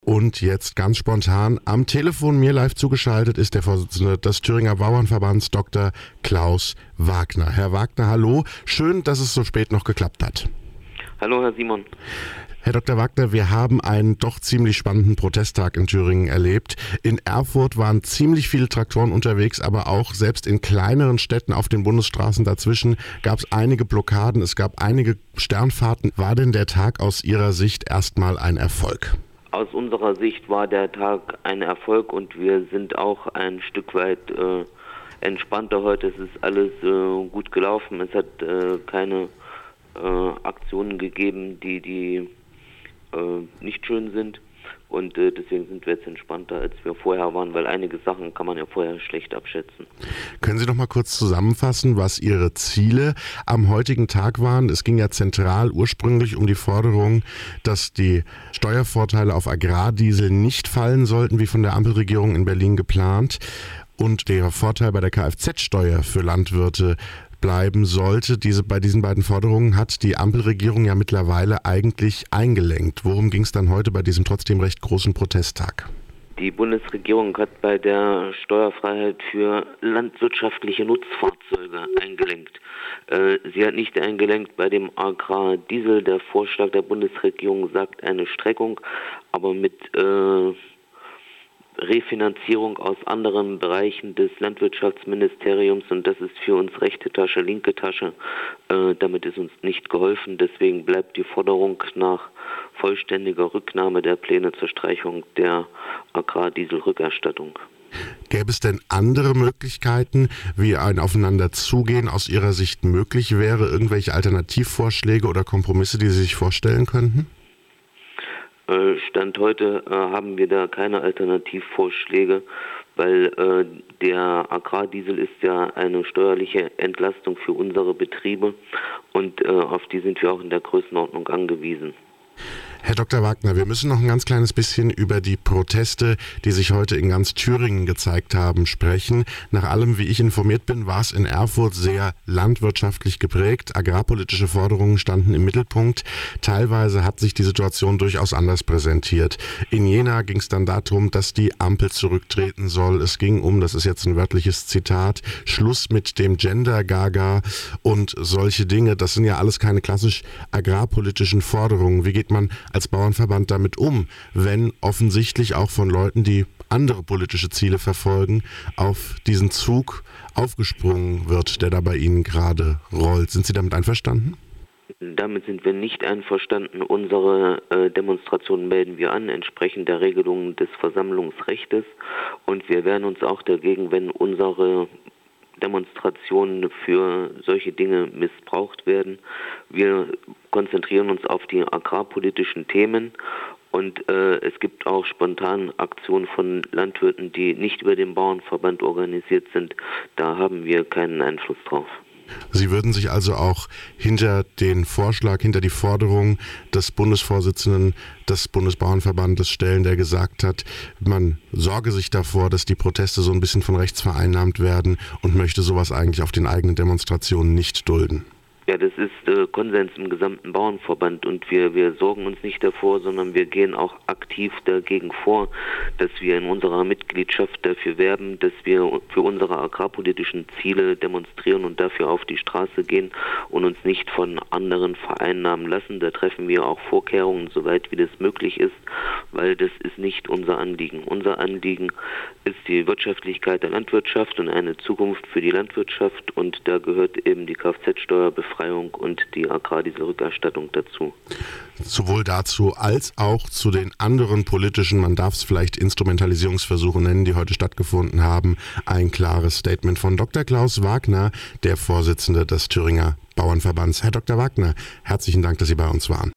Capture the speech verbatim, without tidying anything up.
Und jetzt ganz spontan am Telefon mir live zugeschaltet ist der Vorsitzende des Thüringer Bauernverbands, Doktor Klaus Wagner. Herr Wagner, hallo. Schön, dass es so spät noch geklappt hat. Hallo, Herr Simon. Herr Doktor Wagner, wir haben einen doch ziemlich spannenden Protesttag in Thüringen erlebt. In Erfurt waren ziemlich viele Traktoren unterwegs, aber auch selbst in kleineren Städten auf den Bundesstraßen dazwischen gab es einige Blockaden, es gab einige Sternfahrten. War denn der Tag aus Ihrer Sicht erstmal ein Erfolg? Aus unserer Sicht war der Tag ein Erfolg und wir sind auch ein Stück weit äh, entspannter heute. Es ist alles äh, gut gelaufen. Es hat äh, keine äh, Aktionen gegeben, die, die äh, nicht schön sind. Und äh, deswegen sind wir jetzt entspannter, als wir vorher waren, weil einige Sachen kann man ja vorher schlecht abschätzen. Können Sie noch mal kurz zusammenfassen, was Ihre Ziele am heutigen Tag waren? Es ging ja zentral ursprünglich um die Forderung, dass die Steuervorteile auf Agrardiesel nicht fallen sollten, wie von der Ampelregierung in Berlin geplant, und der Vorteil bei der Kfz-Steuer für Landwirte bleiben sollte. Diese, bei diesen beiden Forderungen hat die Ampelregierung ja mittlerweile eigentlich eingelenkt. Worum ging es dann heute bei diesem trotzdem recht großen Protesttag? Die Bundesregierung hat bei der Steuerfreiheit für landwirtschaftliche Nutzfahrzeuge eingelenkt. Äh, sie hat nicht eingelenkt bei dem Agrardiesel. Der Vorschlag der Bundesregierung sagt eine Streckung, aber mit äh, Refinanzierung aus anderen Bereichen des Landwirtschaftsministeriums, und das ist für uns rechte Tasche, linke Tasche. Äh, damit ist uns nicht geholfen. Deswegen bleibt die Forderung nach vollständiger Rücknahme der Pläne zur Streichung der Agrardieselrückerstattung. Gäbe es denn andere Möglichkeiten, wie ein Aufeinanderzugehen aus Ihrer Sicht möglich wäre? Irgendwelche Alternativvorschläge oder Kompromisse, die Sie sich vorstellen könnten? Stand heute äh, haben wir da keine Alternativvorschläge, weil äh, der Agrardiesel ist ja eine steuerliche Entlastung für unsere Betriebe und äh, auf die sind wir auch in der Größenordnung angewiesen. Herr Doktor Wagner, wir müssen noch ein ganz kleines bisschen über die Proteste, die sich heute in ganz Thüringen gezeigt haben, sprechen. Nach allem, wie ich informiert bin, war es in Erfurt sehr landwirtschaftlich geprägt. Agrarpolitische Forderungen standen im Mittelpunkt. Teilweise hat sich die Situation durchaus anders präsentiert. In Jena ging es dann darum, dass die Ampel zurücktreten soll. Es ging um, das ist jetzt ein wörtliches Zitat, Schluss mit dem Gender-Gaga und solche Dinge. Das sind ja alles keine klassisch agrarpolitischen Forderungen. Wie geht man als Bauernverband damit um, wenn offensichtlich auch von Leuten, die andere politische Ziele verfolgen, auf diesen Zug aufgesprungen wird, der da bei Ihnen gerade rollt? Sind Sie damit einverstanden? Damit sind wir nicht einverstanden. Unsere äh, Demonstrationen melden wir an, entsprechend der Regelungen des Versammlungsrechtes, und wir wehren uns auch dagegen, wenn unsere Demonstrationen für solche Dinge missbraucht werden. Wir konzentrieren uns auf die agrarpolitischen Themen und äh, es gibt auch spontan Aktionen von Landwirten, die nicht über den Bauernverband organisiert sind. Da haben wir keinen Einfluss drauf. Sie würden sich also auch hinter den Vorschlag, hinter die Forderung des Bundesvorsitzenden des Bundesbauernverbandes stellen, der gesagt hat, man sorge sich davor, dass die Proteste so ein bisschen von rechts vereinnahmt werden, und möchte sowas eigentlich auf den eigenen Demonstrationen nicht dulden. Ja, das ist äh, Konsens im gesamten Bauernverband, und wir, wir sorgen uns nicht davor, sondern wir gehen auch aktiv dagegen vor, dass wir in unserer Mitgliedschaft dafür werben, dass wir für unsere agrarpolitischen Ziele demonstrieren und dafür auf die Straße gehen und uns nicht von anderen vereinnahmen lassen. Da treffen wir auch Vorkehrungen, soweit wie das möglich ist, weil das ist nicht unser Anliegen. Unser Anliegen ist die Wirtschaftlichkeit der Landwirtschaft und eine Zukunft für die Landwirtschaft, und da gehört eben die Kfz-Steuerbefreiung und die Agrardieselrückerstattung dazu. Sowohl dazu als auch zu den anderen politischen, man darf es vielleicht Instrumentalisierungsversuche nennen, die heute stattgefunden haben, ein klares Statement von Doktor Klaus Wagner, der Vorsitzende des Thüringer Bauernverbands. Herr Doktor Wagner, herzlichen Dank, dass Sie bei uns waren.